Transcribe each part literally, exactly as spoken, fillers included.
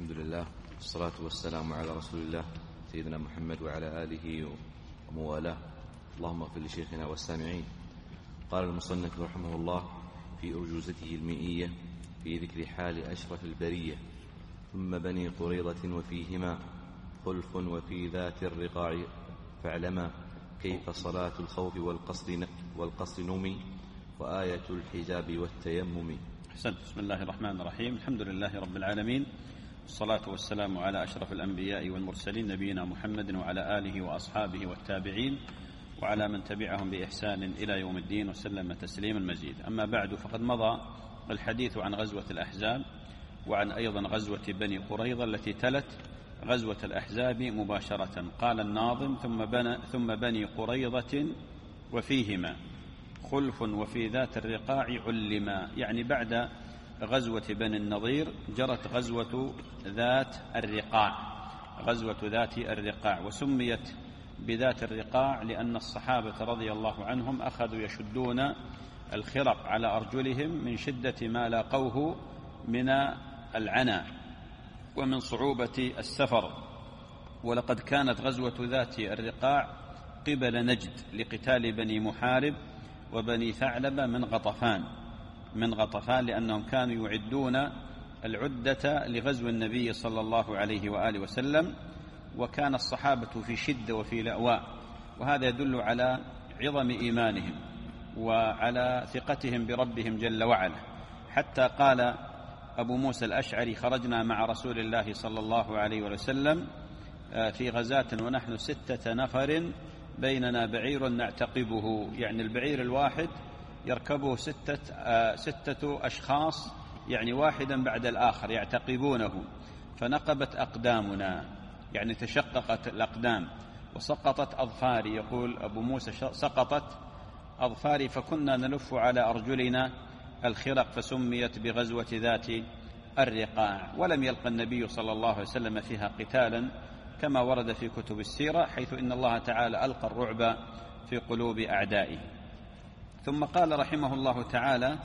الحمد لله والصلاة والسلام على رسول الله سيدنا محمد وعلى آله وموالاه. اللهم اغفر لشيخنا والسامعين. قال المصنف رحمه الله في أرجوزته المئية في ذكر حال أشرف البرية: ثم بني قريظة وفيهما خلف وفي ذات الرقاع فاعلما كيف صلاة الخوف والقصر, والقصر نومي وآية الحجاب والتيمم. أحسنت. بسم الله الرحمن الرحيم. الحمد لله رب العالمين، والصلاة والسلام على أشرف الأنبياء والمرسلين نبينا محمد وعلى آله وأصحابه والتابعين وعلى من تبعهم بإحسان إلى يوم الدين وسلم تسليما مزيدا. أما بعد، فقد مضى الحديث عن غزوة الأحزاب وعن أيضا غزوة بني قريظة التي تلت غزوة الأحزاب مباشرة. قال الناظم: ثم, بنى ثم بني قريظة وفيهما خلف وفي ذات الرقاع علما، يعني بعد غزوة بني النضير جرت غزوة ذات الرقاع غزوة ذات الرقاع وسميت بذات الرقاع لأن الصحابة رضي الله عنهم أخذوا يشدون الخرق على أرجلهم من شدة ما لاقوه من العنى ومن صعوبة السفر. ولقد كانت غزوة ذات الرقاع قبل نجد لقتال بني محارب وبني ثعلبة من غطفان من غطفان لأنهم كانوا يعدون العدة لغزو النبي صلى الله عليه وآله وسلم، وكان الصحابة في شدة وفي لأواء، وهذا يدل على عظم إيمانهم وعلى ثقتهم بربهم جل وعلا. حتى قال أبو موسى الأشعري: خرجنا مع رسول الله صلى الله عليه وسلم في غزاة ونحن ستة نفر بيننا بعير نعتقبه، يعني البعير الواحد يركبه ستة, آه ستة أشخاص، يعني واحدا بعد الآخر يعتقبونه، فنقبت أقدامنا، يعني تشققت الأقدام وسقطت أظفاري. يقول أبو موسى: سقطت أظفاري فكنا نلف على أرجلنا الخرق، فسميت بغزوة ذات الرقاع. ولم يلقى النبي صلى الله عليه وسلم فيها قتالا كما ورد في كتب السيرة، حيث إن الله تعالى ألقى الرعب في قلوب أعدائه. ثم قال رحمه الله تعالى: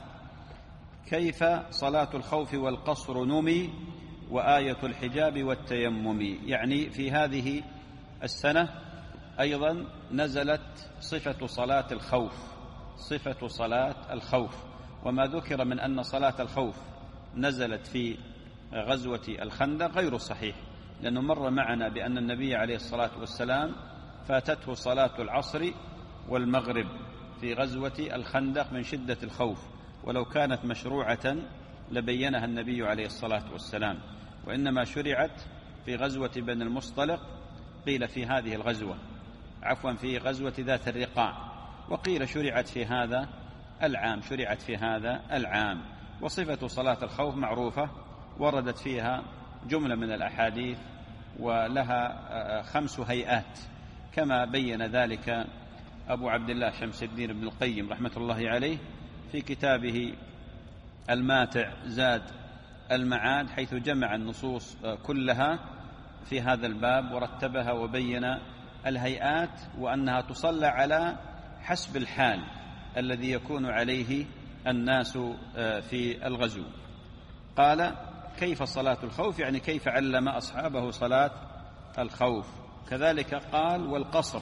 كيف صلاة الخوف والقصر نمي وآية الحجاب والتيمم، يعني في هذه السنة أيضا نزلت صفة صلاة الخوف صفة صلاة الخوف وما ذكر من أن صلاة الخوف نزلت في غزوة الخندق غير صحيح، لأنه مر معنا بأن النبي عليه الصلاة والسلام فاتته صلاة العصر والمغرب في غزوة الخندق من شدة الخوف، ولو كانت مشروعة لبينها النبي عليه الصلاة والسلام، وإنما شرعت في غزوة بني المصطلق، قيل في هذه الغزوة عفوا في غزوة ذات الرقاع، وقيل شرعت في هذا العام شرعت في هذا العام وصفة صلاة الخوف معروفة، وردت فيها جملة من الأحاديث ولها خمس هيئات، كما بين ذلك أبو عبد الله شمس الدين بن القيم رحمة الله عليه في كتابه الماتع زاد المعاد، حيث جمع النصوص كلها في هذا الباب ورتبها وبين الهيئات، وأنها تصلى على حسب الحال الذي يكون عليه الناس في الغزو. قال: كيف صلاة الخوف، يعني كيف علم أصحابه صلاة الخوف. كذلك قال: والقصر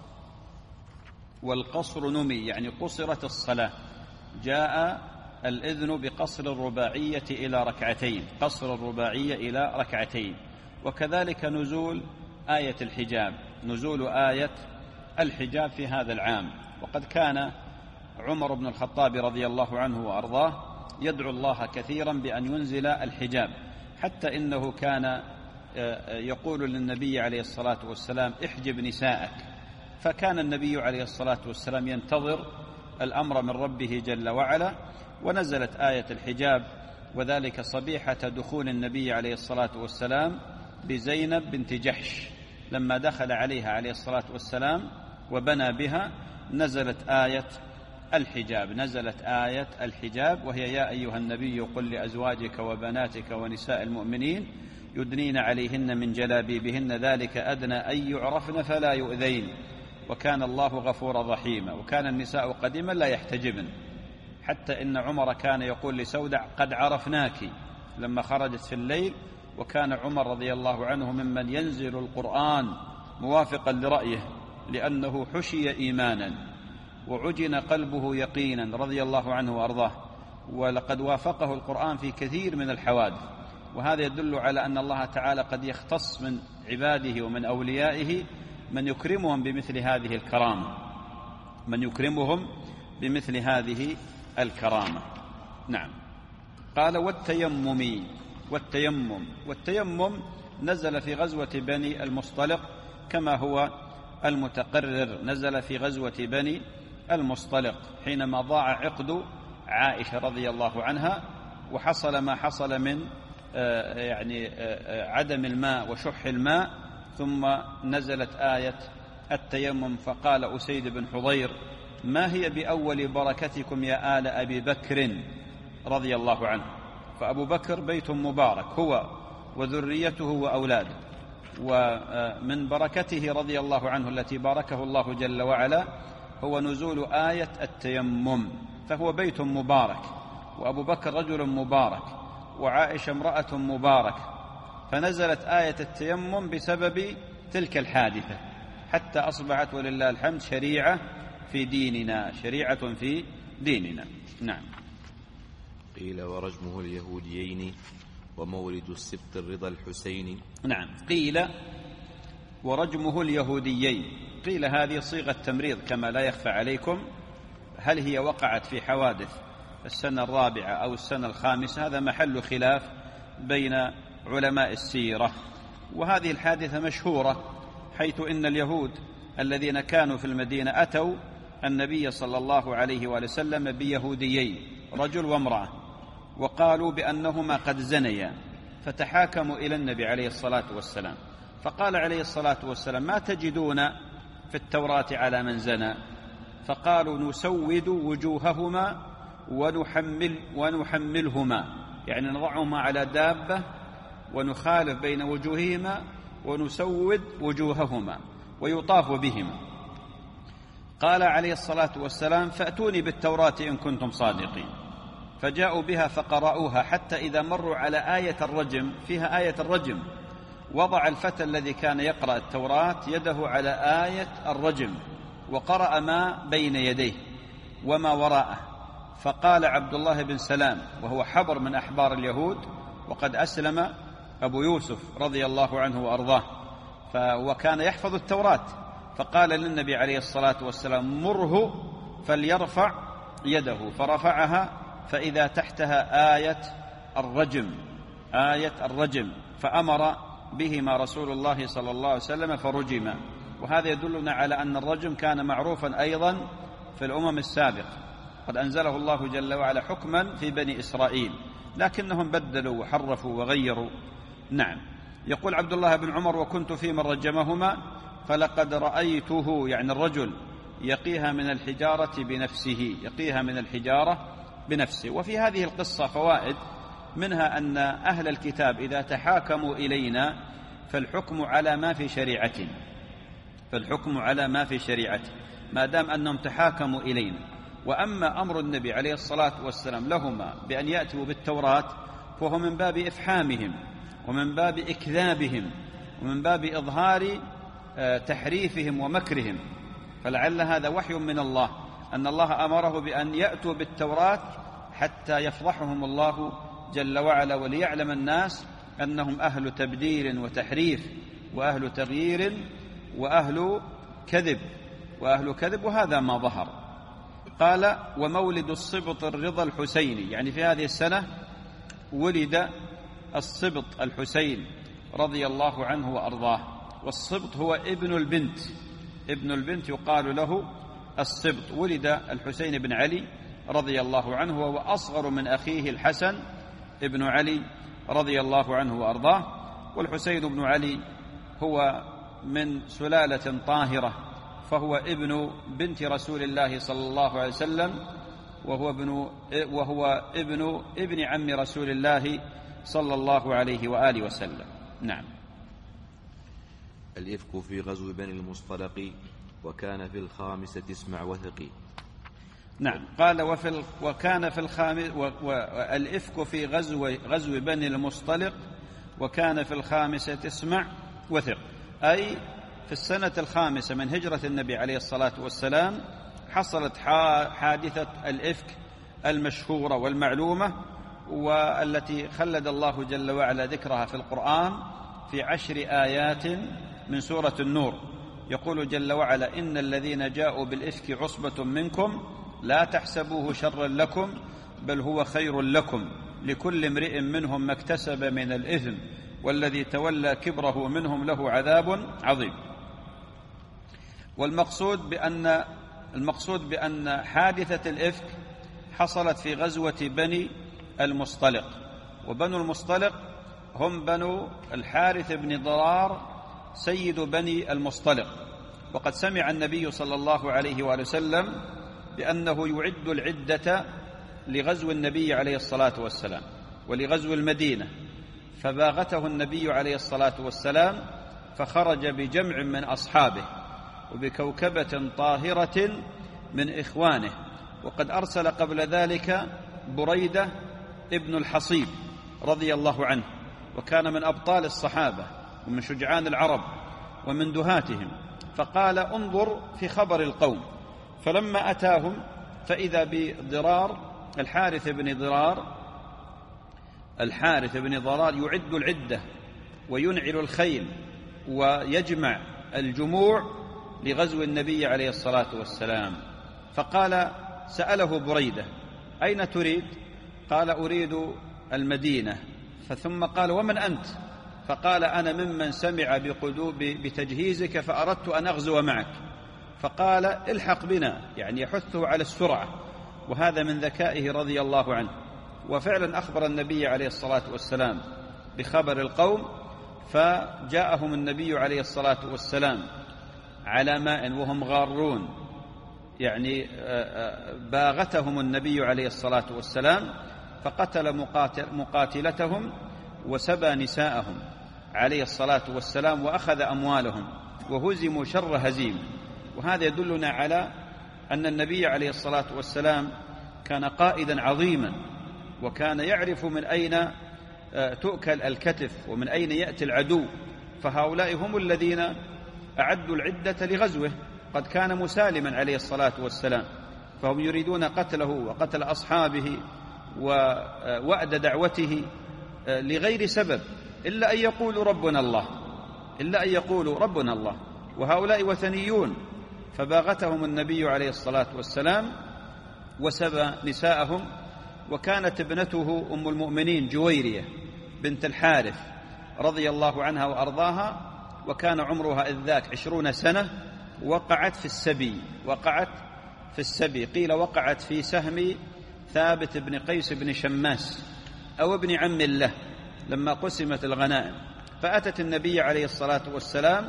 والقصر نمي، يعني قصرت الصلاة، جاء الإذن بقصر الرباعية إلى ركعتين قصر الرباعية إلى ركعتين. وكذلك نزول آية الحجاب نزول آية الحجاب في هذا العام. وقد كان عمر بن الخطاب رضي الله عنه وأرضاه يدعو الله كثيرا بأن ينزل الحجاب، حتى إنه كان يقول للنبي عليه الصلاة والسلام: احجب نساءك، فكان النبي عليه الصلاة والسلام ينتظر الأمر من ربه جل وعلا، ونزلت آية الحجاب، وذلك صبيحة دخول النبي عليه الصلاة والسلام بزينب بنت جحش، لما دخل عليها عليه الصلاة والسلام وبنى بها نزلت آية الحجاب نزلت آية الحجاب وهي: يا أيها النبي قل لأزواجك وبناتك ونساء المؤمنين يدنين عليهن من جلابيبهن ذلك أدنى أن يعرفن فلا يؤذين وكان الله غفورا رحيما. وكان النساء قديما لا يحتجبن، حتى إن عمر كان يقول لسودع: قد عرفناك، لما خرجت في الليل وكان عمر رضي الله عنه ممن ينزل القرآن موافقا لرأيه لأنه حشي إيمانا وعجن قلبه يقينا رضي الله عنه وأرضاه، ولقد وافقه القرآن في كثير من الحوادث. وهذا يدل على أن الله تعالى قد يختص من عباده ومن أوليائه من يكرمهم بمثل هذه الكرامة من يكرمهم بمثل هذه الكرامة. نعم. قال والتيمم والتيمم والتيمم نزل في غزوة بني المصطلق كما هو المتقرر، نزل في غزوة بني المصطلق حينما ضاع عقد عائشة رضي الله عنها، وحصل ما حصل من يعني عدم الماء وشح الماء، ثم نزلت آية التيمم. فقال أسيد بن حضير: ما هي بأول بركتكم يا آل أبي بكر رضي الله عنه. فأبو بكر بيت مبارك هو وذريته وأولاده، ومن بركته رضي الله عنه التي باركه الله جل وعلا هو نزول آية التيمم، فهو بيت مبارك، وأبو بكر رجل مبارك، وعائشة امرأة مبارك، فنزلت آية التيمم بسبب تلك الحادثة حتى أصبحت ولله الحمد شريعة في ديننا، شريعة في ديننا. نعم. قيل ورجمه اليهوديين ومولد السبط الرضا الحسيني. نعم. قيل ورجمه اليهوديين، قيل هذه صيغة تمريض كما لا يخفى عليكم، هل هي وقعت في حوادث السنة الرابعة أو السنة الخامسة؟ هذا محل خلاف بين علماء السيرة. وهذه الحادثة مشهورة، حيث إن اليهود الذين كانوا في المدينة أتوا النبي صلى الله عليه وآله وسلم بيهوديين، رجل وامرأة، وقالوا بأنهما قد زنيا، فتحاكموا إلى النبي عليه الصلاة والسلام، فقال عليه الصلاة والسلام: ما تجدون في التوراة على من زنى؟ فقالوا: نسود وجوههما ونحمل ونحملهما، يعني نضعهما على دابة ونخالف بين وجوههما ونسود وجوههما ويطاف بهما. قال عليه الصلاة والسلام: فأتوني بالتوراة إن كنتم صادقين. فجاءوا بها فقرأوها حتى إذا مروا على آية الرجم، فيها آية الرجم، وضع الفتى الذي كان يقرأ التوراة يده على آية الرجم وقرأ ما بين يديه وما وراءه. فقال عبد الله بن سلام وهو حبر من أحبار اليهود، وقد أسلم أبو يوسف رضي الله عنه وأرضاه، وكان يحفظ التوراة، فقال للنبي عليه الصلاة والسلام: مره فليرفع يده، فرفعها فإذا تحتها آية الرجم، آية الرجم، فأمر بهما رسول الله صلى الله عليه وسلم فرجما. وهذا يدلنا على أن الرجم كان معروفا أيضا في الأمم السابقة، قد أنزله الله جل وعلا حكما في بني إسرائيل، لكنهم بدلوا وحرفوا وغيروا. نعم. يقول عبد الله بن عمر: وكنت في من رجمهما فلقد رأيته، يعني الرجل، يقيها من الحجارة بنفسه، يقيها من الحجارة بنفسه. وفي هذه القصة فوائد، منها أن أهل الكتاب إذا تحاكموا إلينا فالحكم على ما في شريعتنا، فالحكم على ما في شريعته ما دام أنهم تحاكموا إلينا. وأما أمر النبي عليه الصلاة والسلام لهما بأن يأتوا بالتوراة فهو من باب إفحامهم ومن باب إكذابهم ومن باب إظهار تحريفهم ومكرهم، فلعل هذا وحي من الله أن الله أمره بأن يأتوا بالتوراة حتى يفضحهم الله جل وعلا، وليعلم الناس أنهم أهل تبديل وتحريف وأهل تغيير وأهل كذب وأهل كذب، وهذا ما ظهر. قال: ومولد السبط الرضا الحسيني، يعني في هذه السنة ولد السبط الحسين رضي الله عنه وأرضاه. والسبط هو ابن البنت، ابن البنت يقال له السبط. ولد الحسين بن علي رضي الله عنه، وهو أصغر من أخيه الحسن ابن علي رضي الله عنه وأرضاه. والحسين بن علي هو من سلالة طاهرة، فهو ابن بنت رسول الله صلى الله عليه وسلم، وهو ابن وهو ابن ابن عم رسول الله صلى الله عليه وآله وسلم. نعم. الإفك في غزو بني المصطلق وكان في الخامسة اسمع وثقي. نعم. قال: وفي ال... وكان في الخامس و... والإفك في غزو غزو بني المصطلق وكان في الخامسة اسمع وثق، أي في السنة الخامسة من هجرة النبي عليه الصلاة والسلام حصلت حادثة الإفك المشهورة والمعلومة، والتي خلد الله جل وعلا ذكرها في القرآن في عشر آيات من سورة النور. يقول جل وعلا: إن الذين جاءوا بالإفك عصبة منكم لا تحسبوه شرا لكم بل هو خير لكم لكل امرئ منهم ما اكتسب من الإثم والذي تولى كبره منهم له عذاب عظيم. والمقصود بأن المقصود بأن حادثة الإفك حصلت في غزوة بني المصطلق، وبنو المصطلق هم بنو الحارث بن ضرار سيد بني المصطلق. وقد سمع النبي صلى الله عليه وآله وسلم بأنه يعد العدة لغزو النبي عليه الصلاة والسلام ولغزو المدينة، فباغته النبي عليه الصلاة والسلام فخرج بجمع من أصحابه وبكوكبة طاهرة من إخوانه. وقد أرسل قبل ذلك بريدة ابن الحصيب رضي الله عنه، وكان من أبطال الصحابة ومن شجعان العرب ومن دهاتهم، فقال: انظر في خبر القوم. فلما أتاهم فإذا بضرار الحارث بن ضرار الحارث بن ضرار يعد العدة وينعل الخيل ويجمع الجموع لغزو النبي عليه الصلاة والسلام. فقال سأله بريدة: أين تريد؟ قال: أريد المدينة. فثم قال: ومن أنت؟ فقال: أنا ممن سمع بقدوب بتجهيزك فأردت أن أغزو معك. فقال: الحق بنا، يعني يحثه على السرعة، وهذا من ذكائه رضي الله عنه. وفعلا أخبر النبي عليه الصلاة والسلام بخبر القوم، فجاءهم النبي عليه الصلاة والسلام على ماء وهم غارون، يعني باغتهم النبي عليه الصلاة والسلام فقتل مقاتل مقاتلتهم وسبى نساءهم عليه الصلاة والسلام وأخذ أموالهم وهزموا شر هزيم. وهذا يدلنا على أن النبي عليه الصلاة والسلام كان قائدا عظيما، وكان يعرف من أين تؤكل الكتف ومن أين يأتي العدو، فهؤلاء هم الذين أعدوا العدة لغزوه. قد كان مسالما عليه الصلاة والسلام، فهم يريدون قتله وقتل أصحابه ووأد دعوته لغير سبب إلا أن يقولوا ربنا الله إلا أن يقولوا ربنا الله وهؤلاء وثنيون. فباغتهم النبي عليه الصلاة والسلام وسبى نساءهم. وكانت ابنته أم المؤمنين جويرية بنت الحارث رضي الله عنها وأرضاها، وكان عمرها إذ ذاك عشرون سنة، وقعت في السبي وقعت في السبي قيل وقعت في سهم ثابت بن قيس بن شماس أو ابن عم له لما قسمت الغنائم. فأتت النبي عليه الصلاة والسلام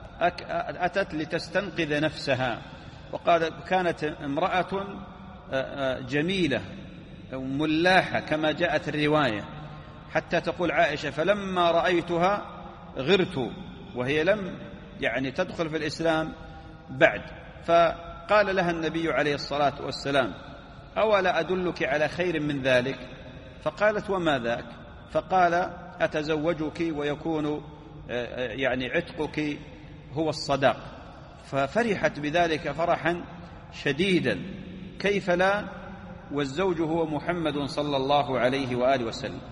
أتت لتستنقذ نفسها، وقال كانت امرأة جميلة ملاحة كما جاءت الرواية، حتى تقول عائشة: فلما رأيتها غرت، وهي لم يعني تدخل في الإسلام بعد. فقال لها النبي عليه الصلاة والسلام: أولا أدلك على خير من ذلك؟ فقالت: وما ذاك؟ فقال: أتزوجك ويكون يعني عتقك هو الصداق. ففرحت بذلك فرحا شديدا، كيف لا، والزوج هو محمد صلى الله عليه وآله وسلم.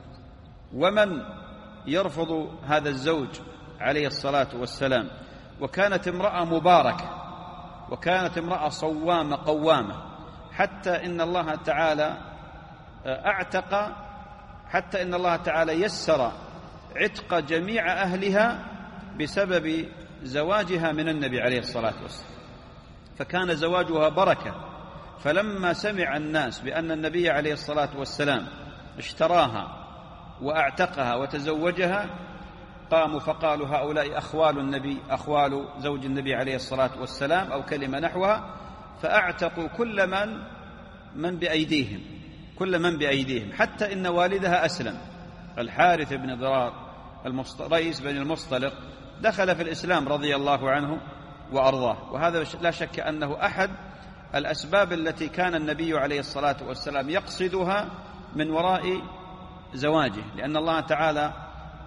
ومن يرفض هذا الزوج عليه الصلاة والسلام؟ وكانت امرأة مباركة، وكانت امرأة صوامة قوامة، حتى إن الله تعالى أعتق حتى إن الله تعالى يسر عتق جميع أهلها بسبب زواجها من النبي عليه الصلاة والسلام، فكان زواجها بركة. فلما سمع الناس بأن النبي عليه الصلاة والسلام اشتراها وأعتقها وتزوجها، قاموا فقالوا: هؤلاء أخوال النبي أخوال زوج النبي عليه الصلاة والسلام أو كلمة نحوها. فأعتقوا كل من من بأيديهم كل من بأيديهم حتى إن والدها أسلم، الحارث بن ضرار رئيس بني المصطلق، دخل في الإسلام رضي الله عنه وأرضاه. وهذا لا شك أنه أحد الأسباب التي كان النبي عليه الصلاة والسلام يقصدها من وراء زواجه، لأن الله تعالى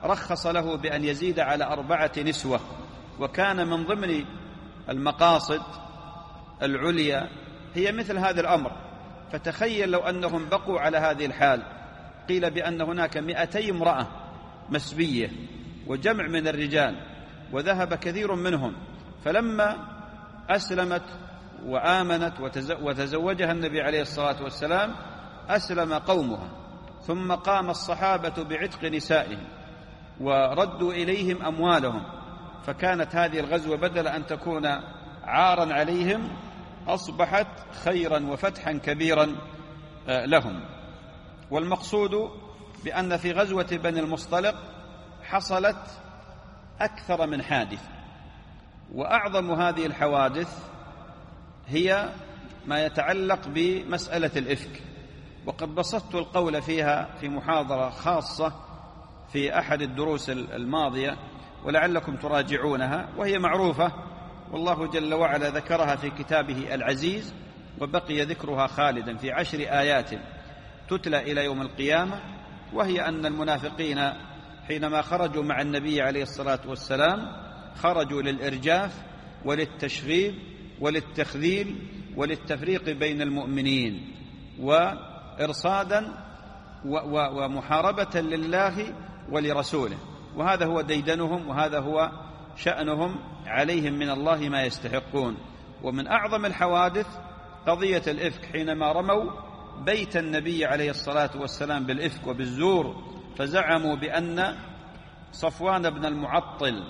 رخص له بأن يزيد على أربعة نسوة، وكان من ضمن المقاصد العليا هي مثل هذا الأمر. فتخيل لو أنهم بقوا على هذه الحال، قيل بأن هناك مئتي امرأة مسبية وجمع من الرجال، وذهب كثير منهم، فلما أسلمت وآمنت وتزوجها النبي عليه الصلاة والسلام أسلم قومها، ثم قام الصحابة بعتق نسائهم وردوا إليهم أموالهم، فكانت هذه الغزوة بدل أن تكون عارا عليهم أصبحت خيرا وفتحا كبيرا لهم. والمقصود بأن في غزوة بني المصطلق حصلت أكثر من حادث، وأعظم هذه الحوادث هي ما يتعلق بمسألة الإفك، وقد بسطت القول فيها في محاضرة خاصة في أحد الدروس الماضية، ولعلكم تراجعونها، وهي معروفة، والله جل وعلا ذكرها في كتابه العزيز، وبقي ذكرها خالدا في عشر آيات تتلى إلى يوم القيامة، وهي أن المنافقين حينما خرجوا مع النبي عليه الصلاة والسلام خرجوا للإرجاف وللتشغيب وللتخذيل وللتفريق بين المؤمنين، وإرصادا ومحاربة لله ولرسوله، وهذا هو ديدنهم، وهذا هو شأنهم، عليهم من الله ما يستحقون. ومن أعظم الحوادث قضية الإفك، حينما رموا بيت النبي عليه الصلاة والسلام بالإفك وبالزور، فزعموا بأن صفوان بن المعطل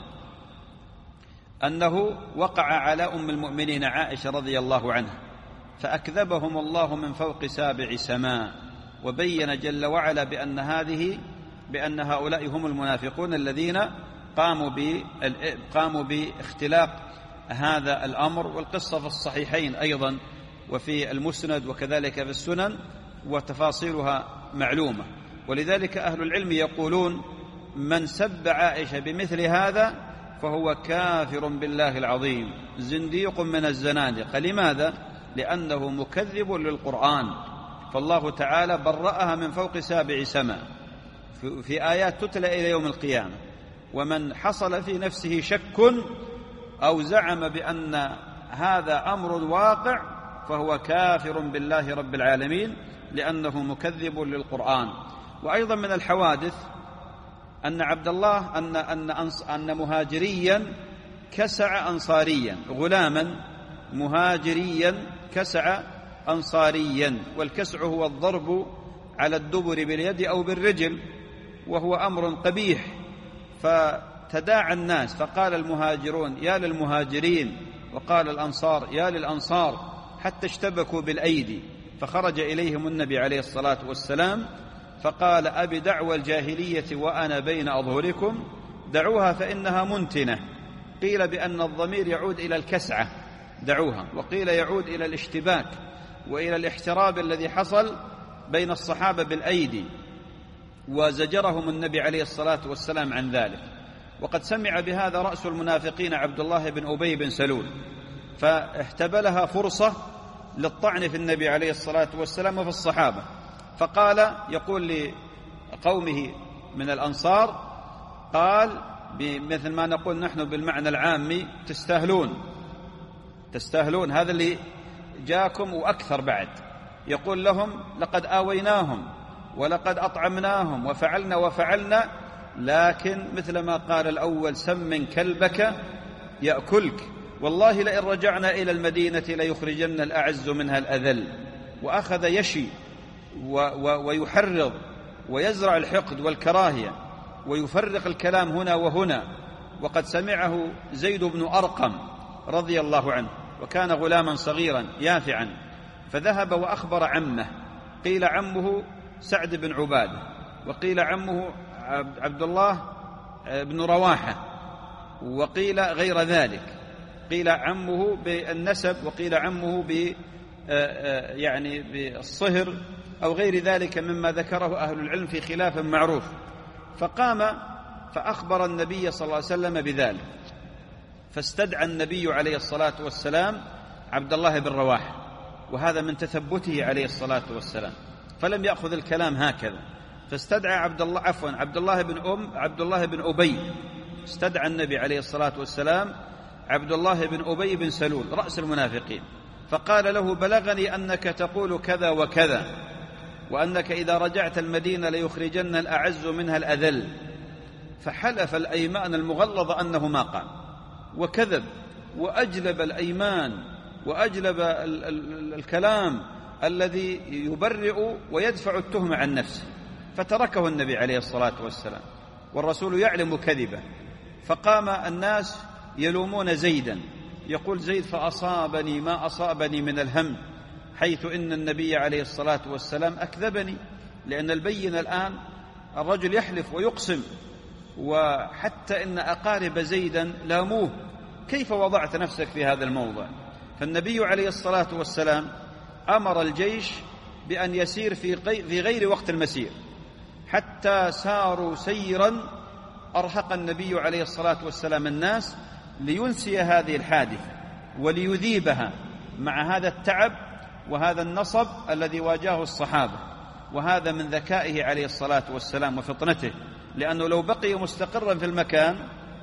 أنه وقع على أم المؤمنين عائشة رضي الله عنها، فأكذبهم الله من فوق سابع سماء، وبين جل وعلا بأن هذه بأن هؤلاء هم المنافقون الذين قاموا قاموا باختلاق هذا الأمر. والقصة في الصحيحين أيضا وفي المسند وكذلك في السنن، وتفاصيلها معلومة. ولذلك أهل العلم يقولون من سب عائشة بمثل هذا فهو كافر بالله العظيم، زنديق من الزنادقة. لماذا؟ لأنه مكذب للقرآن، فالله تعالى برأها من فوق سابع سماء في آيات تتلى إلى يوم القيامة. ومن حصل في نفسه شك أو زعم بأن هذا أمر واقع فهو كافر بالله رب العالمين، لأنه مكذب للقرآن. وأيضا من الحوادث أن عبد الله أن أن أن مهاجريا كسع أنصاريا، غلاما مهاجريا كسع أنصاريا، والكسع هو الضرب على الدبر باليد أو بالرجل، وهو أمر قبيح. فتداعى الناس، فقال المهاجرون يا للمهاجرين، وقال الأنصار يا للأنصار، حتى اشتبكوا بالأيدي. فخرج إليهم النبي عليه الصلاة والسلام فقال أبي دعوى الجاهلية وأنا بين أظهركم، دعوها فإنها منتنة. قيل بأن الضمير يعود إلى الكسعة، دعوها، وقيل يعود إلى الاشتباك وإلى الاحتراب الذي حصل بين الصحابة بالأيدي، وزجرهم النبي عليه الصلاة والسلام عن ذلك. وقد سمع بهذا رأس المنافقين عبد الله بن أبي بن سلول، فاحتبلها فرصة للطعن في النبي عليه الصلاة والسلام وفي الصحابة، فقال يقول لقومه من الأنصار، قال بمثل ما نقول نحن بالمعنى العامي تستاهلون تستاهلون هذا اللي جاكم وأكثر بعد. يقول لهم لقد آويناهم ولقد أطعمناهم وفعلنا وفعلنا، لكن مثل ما قال الأول سمن كلبك يأكلك، والله لئن رجعنا إلى المدينة ليخرجن الأعز منها الأذل. وأخذ يشي ويحرض ويزرع الحقد والكراهية ويفرق الكلام هنا وهنا. وقد سمعه زيد بن أرقم رضي الله عنه، وكان غلاما صغيرا يافعا، فذهب وأخبر عمه، قيل عمه سعد بن عبادة، وقيل عمه عبد الله بن رواحة، وقيل غير ذلك، قيل عمه بالنسب وقيل عمه ب يعني بالصهر أو غير ذلك مما ذكره أهل العلم في خلاف معروف. فقام فأخبر النبي صلى الله عليه وسلم بذلك، فاستدعى النبي عليه الصلاة والسلام عبد الله بن رواحة، وهذا من تثبته عليه الصلاة والسلام، فلم يأخذ الكلام هكذا، فاستدعى عبد الله عفوا عبد الله بن أم عبد الله بن أبي، استدعى النبي عليه الصلاة والسلام عبد الله بن أبي بن سلول رأس المنافقين، فقال له: بلغني أنك تقول كذا وكذا، وأنك إذا رجعت المدينة ليخرجن الأعز منها الأذل. فحلف الأيمان المغلظة أنه ما قال، وكذب وأجلب الأيمان وأجلب ال ال الكلام الذي يبرئ ويدفع التهمة عن نفسه، فتركه النبي عليه الصلاة والسلام والرسول يعلم كذبه. فقام الناس يلومون زيدا، يقول زيد: فأصابني ما أصابني من الهم، حيث إن النبي عليه الصلاة والسلام أكذبني. لأن البين الآن الرجل يحلف ويقسم، وحتى إن أقارب زيدا لاموه: كيف وضعت نفسك في هذا الموضع؟ فالنبي عليه الصلاة والسلام أمر الجيش بأن يسير في غير وقت المسير، حتى ساروا سيرا أرهق النبي عليه الصلاة والسلام الناس لينسي هذه الحادثة وليذيبها مع هذا التعب وهذا النصب الذي واجهه الصحابة. وهذا من ذكائه عليه الصلاة والسلام وفطنته، لأنه لو بقي مستقرا في المكان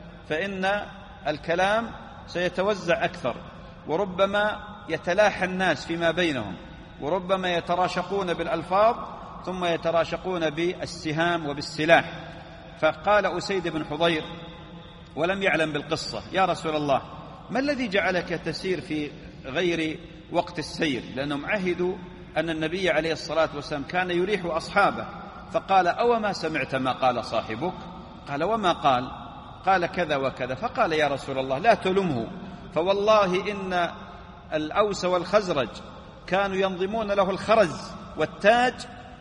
فإن الكلام سيتوزع أكثر، وربما يتلاحى الناس فيما بينهم، وربما يتراشقون بالألفاظ ثم يتراشقون بالسهام وبالسلاح. فقال أسيد بن حضير ولم يعلم بالقصة: يا رسول الله، ما الذي جعلك تسير في غير وقت السير؟ لأنهم عهدوا أن النبي عليه الصلاة والسلام كان يريح أصحابه. فقال: أو ما سمعت ما قال صاحبك؟ قال: وما قال؟ قال: كذا وكذا. فقال: يا رسول الله، لا تلمه، فوالله إن الأوس والخزرج كانوا ينظمون له الخرز والتاج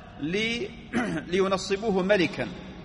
لي لينصبوه ملكا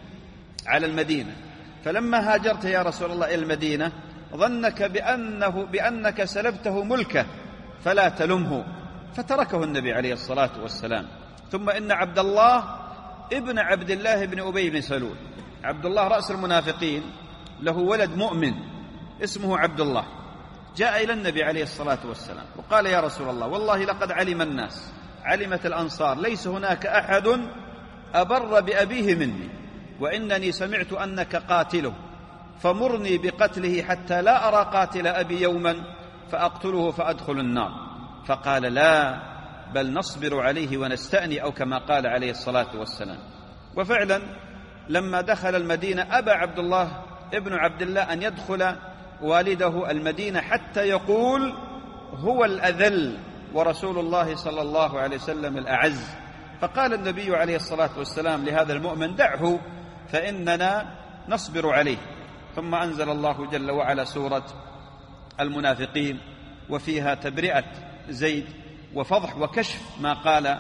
على المدينة، فلما هاجرت يا رسول الله إلى المدينة ظنك بأنه بأنك سلبته ملكه، فلا تلمه. فتركه النبي عليه الصلاة والسلام. ثم إن عبد الله ابن عبد الله بن أبي بن سلول، عبد الله رأس المنافقين، له ولد مؤمن اسمه عبد الله، جاء إلى النبي عليه الصلاة والسلام وقال: يا رسول الله، والله لقد علم الناس، علمت الأنصار، ليس هناك أحد أبر بأبيه مني، وإنني سمعت أنك قاتله، فمرني بقتله حتى لا أرى قاتل أبي يوما فأقتله فأدخل النار. فقال: لا، بل نصبر عليه ونستأني، أو كما قال عليه الصلاة والسلام. وفعلا لما دخل المدينة أبى عبد الله ابن عبد الله أن يدخل والده المدينة حتى يقول: هو الأذل ورسول الله صلى الله عليه وسلم الأعز. فقال النبي عليه الصلاة والسلام لهذا المؤمن: دعه فإننا نصبر عليه. ثم أنزل الله جل وعلا سورة المنافقين، وفيها تبرئة زيد وفضح وكشف ما قال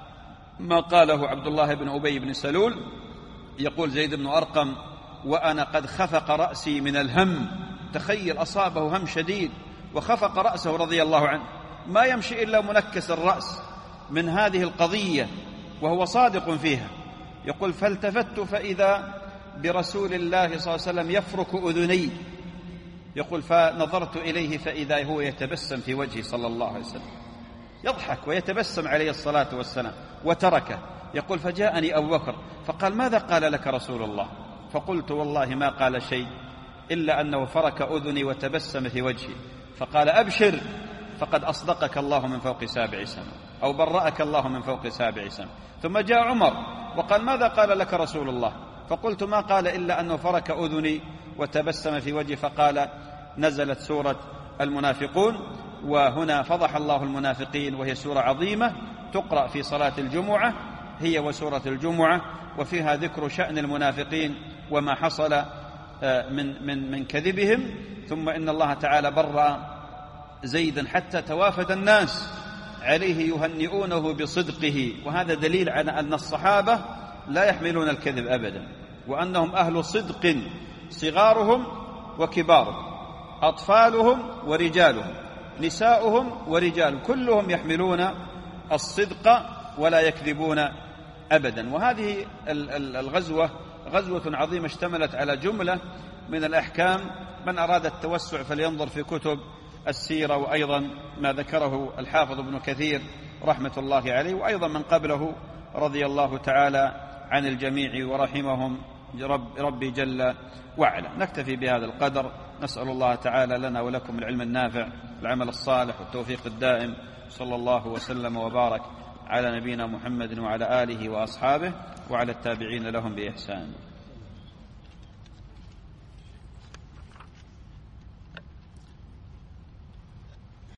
ما قاله عبد الله بن أبي بن سلول. يقول زيد بن أرقم: وأنا قد خفق رأسي من الهم. تخيل، أصابه هم شديد وخفق رأسه رضي الله عنه، ما يمشي إلا منكس الرأس من هذه القضية وهو صادق فيها. يقول: فالتفت فإذا برسول الله صلى الله عليه وسلم يفرك أذني. يقول: فنظرت إليه فإذا هو يتبسم في وجهي صلى الله عليه وسلم، يضحك ويتبسم عليه الصلاة والسلام، وتركه. يقول: فجاءني أبو بكر فقال: ماذا قال لك رسول الله؟ فقلت: والله ما قال شيء إلا أنه فرك أذني وتبسم في وجهي. فقال: أبشر، فقد أصدقك الله من فوق سابع سماء، أو برأك الله من فوق سابع سماء. ثم جاء عمر وقال: ماذا قال لك رسول الله؟ فقلت: ما قال إلا أنه فرك أذني وتبسم في وجهي. فقال: نزلت سورة المنافقون، وهنا فضح الله المنافقين، وهي سورة عظيمة تقرأ في صلاة الجمعة، هي وسورة الجمعة، وفيها ذكر شأن المنافقين وما حصل من من من كذبهم. ثم إن الله تعالى برأ زيدا حتى توافد الناس عليه يهنئونه بصدقه، وهذا دليل على أن الصحابة لا يحملون الكذب أبدا، وأنهم أهل صدق، صغارهم وكبارهم، أطفالهم ورجالهم، نساؤهم ورجالهم، كلهم يحملون الصدق ولا يكذبون أبدا. وهذه الغزوة غزوة عظيمة اشتملت على جملة من الأحكام. من أراد التوسع فلينظر في كتب السيرة، وأيضا ما ذكره الحافظ ابن كثير رحمة الله عليه، وأيضا من قبله رضي الله تعالى عن الجميع ورحمهم رب ربي جل وعلا. نكتفي بهذا القدر، نسأل الله تعالى لنا ولكم العلم النافع، العمل الصالح، والتوفيق الدائم. صلى الله وسلم وبارك على نبينا محمد وعلى آله وأصحابه وعلى التابعين لهم بإحسان.